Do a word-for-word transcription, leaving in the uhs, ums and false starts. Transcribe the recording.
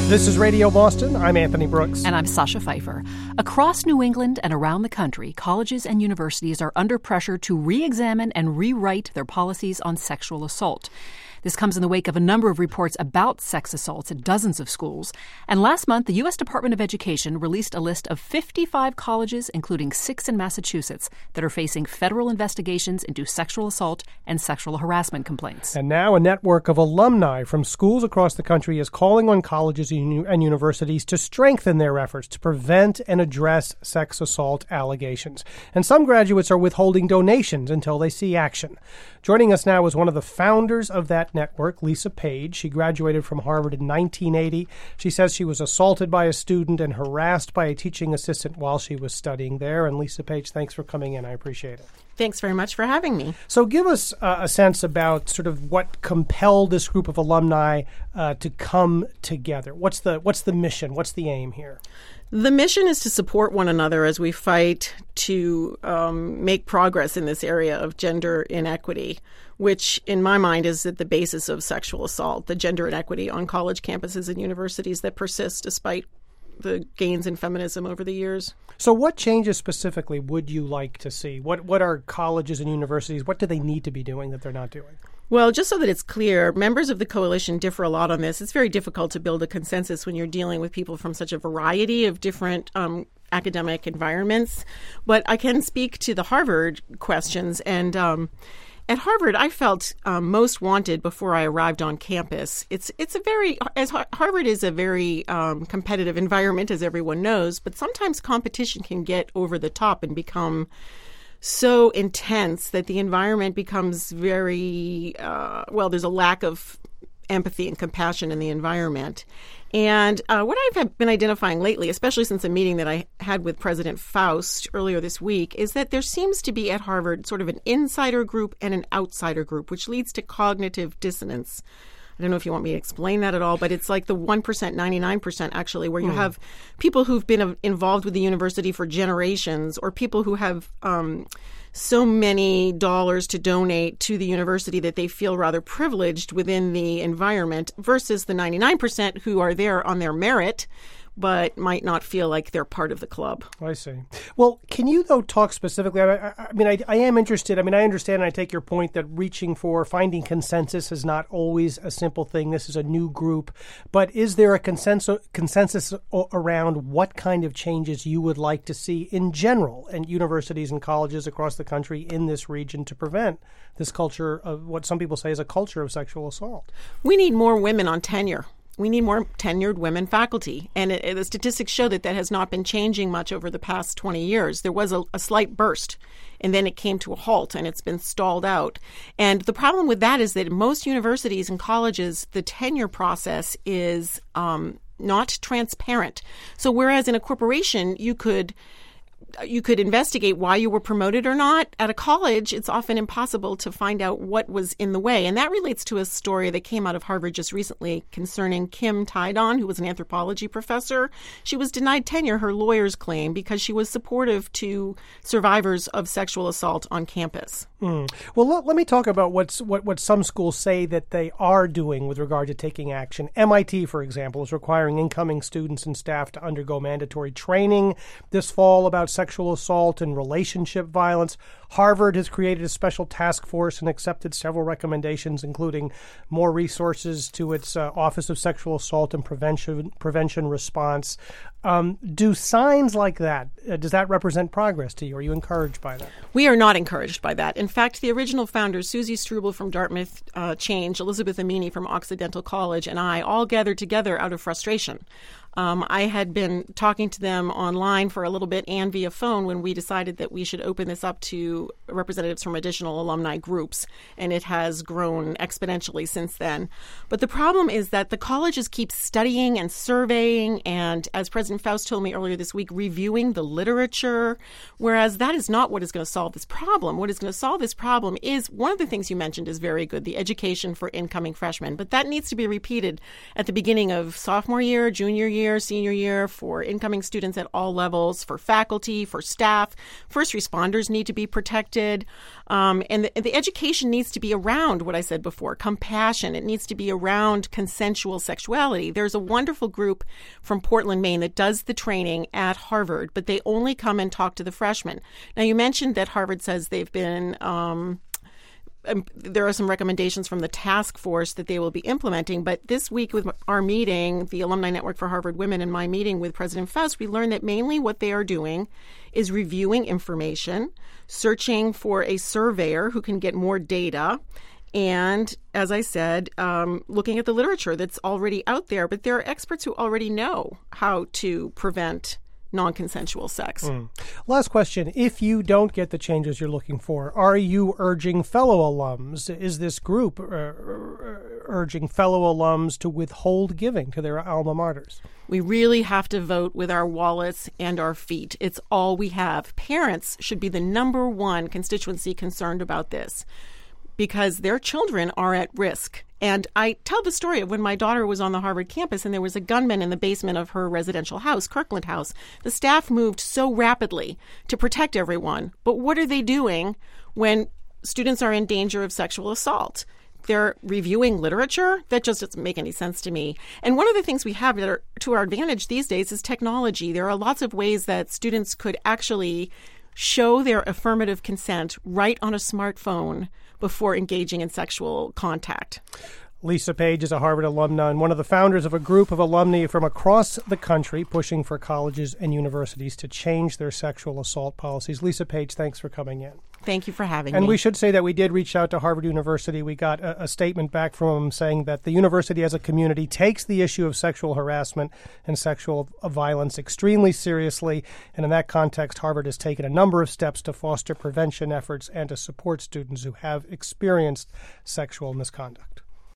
This is Radio Boston. I'm Anthony Brooks. And I'm Sasha Pfeiffer. Across New England and around the country, colleges and universities are under pressure to re-examine and rewrite their policies on sexual assault. This comes in the wake of a number of reports about sex assaults at dozens of schools. And last month, the U S Department of Education released a list of fifty-five colleges, including six in Massachusetts, that are facing federal investigations into sexual assault and sexual harassment complaints. And now a network of alumni from schools across the country is calling on colleges and universities to strengthen their efforts to prevent and address sex assault allegations. And some graduates are withholding donations until they see action. Joining us now is one of the founders of that network, Lisa Page. She graduated from Harvard in nineteen eighty. She says she was assaulted by a student and harassed by a teaching assistant while she was studying there. And Lisa Page, thanks for coming in. I appreciate it. Thanks very much for having me. So give us uh, a sense about sort of what compelled this group of alumni uh, to come together. What's the what's the mission? What's the aim here? The mission is to support one another as we fight to um, make progress in this area of gender inequity, which in my mind is at the basis of sexual assault, the gender inequity on college campuses and universities that persists despite the gains in feminism over the years. So what changes specifically would you like to see? What what are colleges and universities, what do they need to be doing that they're not doing? Well, just so that it's clear, members of the coalition differ a lot on this. It's very difficult to build a consensus when you're dealing with people from such a variety of different um, academic environments. But I can speak to the Harvard questions. And um, at Harvard, I felt um, most wanted before I arrived on campus. It's it's a very, as Harvard is a very um, competitive environment, as everyone knows, but sometimes competition can get over the top and become so intense that the environment becomes very, uh, well, there's a lack of empathy and compassion in the environment. And uh, what I've been identifying lately, especially since a meeting that I had with President Faust earlier this week, is that there seems to be at Harvard sort of an insider group and an outsider group, which leads to cognitive dissonance. I don't know if you want me to explain that at all, but it's like the one percent, ninety-nine percent actually, where you mm. have people who've been involved with the university for generations, or people who have um, so many dollars to donate to the university that they feel rather privileged within the environment, versus the ninety-nine percent who are there on their merit but might not feel like they're part of the club. I see. Well, can you, though, talk specifically? I, I, I mean, I, I am interested. I mean, I understand and I take your point that reaching for, finding consensus is not always a simple thing. This is a new group. But is there a consensus, consensus around what kind of changes you would like to see in general in universities and colleges across the country in this region to prevent this culture of what some people say is a culture of sexual assault? We need more women on tenure. We need more tenured women faculty. And it, it, the statistics show that that has not been changing much over the past twenty years. There was a, a slight burst, and then it came to a halt, and it's been stalled out. And the problem with that is that in most universities and colleges, the tenure process is um, not transparent. So whereas in a corporation, you could you could investigate why you were promoted or not, at a college, it's often impossible to find out what was in the way. And that relates to a story that came out of Harvard just recently concerning Kim Tydon, who was an anthropology professor. She was denied tenure, her lawyers claim, because she was supportive to survivors of sexual assault on campus. Mm. Well, let, let me talk about what's, what, what some schools say that they are doing with regard to taking action. M I T, for example, is requiring incoming students and staff to undergo mandatory training this fall about sexual assault and relationship violence. Harvard has created a special task force and accepted several recommendations, including more resources to its uh, Office of Sexual Assault and Prevention Prevention Response. Um, do signs like that, uh, does that represent progress to you? Are you encouraged by that? We are not encouraged by that. In fact, the original founders, Susie Struble from Dartmouth uh, Change, Elizabeth Amini from Occidental College, and I all gathered together out of frustration. Um, I had been talking to them online for a little bit and via phone when we decided that we should open this up to representatives from additional alumni groups, and it has grown exponentially since then. But the problem is that the colleges keep studying and surveying and, as President Faust told me earlier this week, reviewing the literature, whereas that is not what is going to solve this problem. What is going to solve this problem is, one of the things you mentioned is very good, the education for incoming freshmen, but that needs to be repeated at the beginning of sophomore year, junior year, year, senior year, for incoming students at all levels, for faculty, for staff. First responders need to be protected protected. Um, and the, the education needs to be around what I said before, compassion. It needs to be around consensual sexuality. There's a wonderful group from Portland, Maine that does the training at Harvard, but they only come and talk to the freshmen. Now, you mentioned that Harvard says they've been... Um, Um, there are some recommendations from the task force that they will be implementing. But this week with our meeting, the Alumni Network for Harvard Women, and my meeting with President Faust, we learned that mainly what they are doing is reviewing information, searching for a surveyor who can get more data, and, as I said, um, looking at the literature that's already out there. But there are experts who already know how to prevent non-consensual sex. Mm. Last question. If you don't get the changes you're looking for, are you urging fellow alums? Is this group uh, urging fellow alums to withhold giving to their alma maters? We really have to vote with our wallets and our feet. It's all we have. Parents should be the number one constituency concerned about this, because their children are at risk. And I tell the story of when my daughter was on the Harvard campus and there was a gunman in the basement of her residential house, Kirkland House. The staff moved so rapidly to protect everyone. But what are they doing when students are in danger of sexual assault? They're reviewing literature? That just doesn't make any sense to me. And one of the things we have that are to our advantage these days is technology. There are lots of ways that students could actually show their affirmative consent right on a smartphone before engaging in sexual contact. Lisa Page is a Harvard alumna and one of the founders of a group of alumni from across the country pushing for colleges and universities to change their sexual assault policies. Lisa Page, thanks for coming in. Thank you for having and me. And we should say that we did reach out to Harvard University. We got a, a statement back from them saying that the university as a community takes the issue of sexual harassment and sexual violence extremely seriously. And in that context, Harvard has taken a number of steps to foster prevention efforts and to support students who have experienced sexual misconduct.